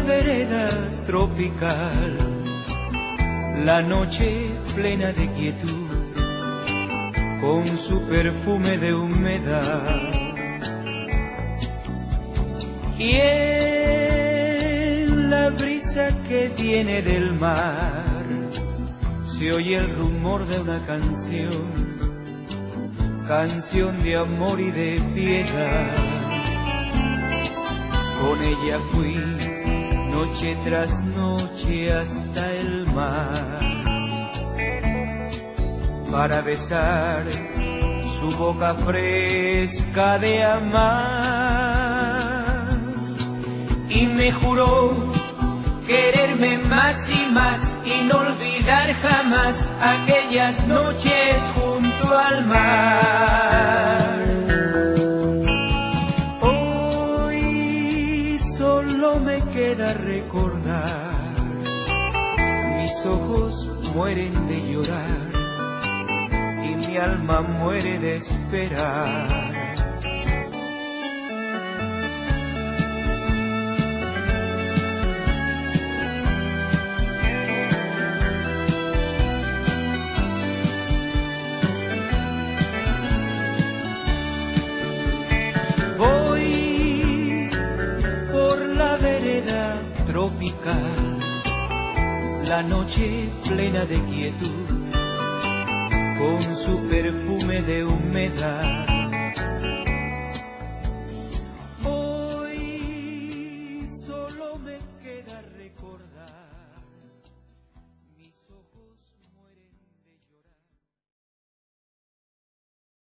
vereda tropical, la noche plena de quietud, con su perfume de humedad. Y en la brisa que viene del mar, se oye el rumor de una canción, canción de amor y de piedad. Con ella fui noche tras noche hasta el mar, para besar su boca fresca de amar. Y me juró quererme más y más y no olvidar jamás aquellas noches junto al mar. Hoy solo me queda recordar, mis ojos mueren de llorar y mi alma muere de esperar. Voy por la vereda tropical, la noche plena de quietud, con su perfume de humedad.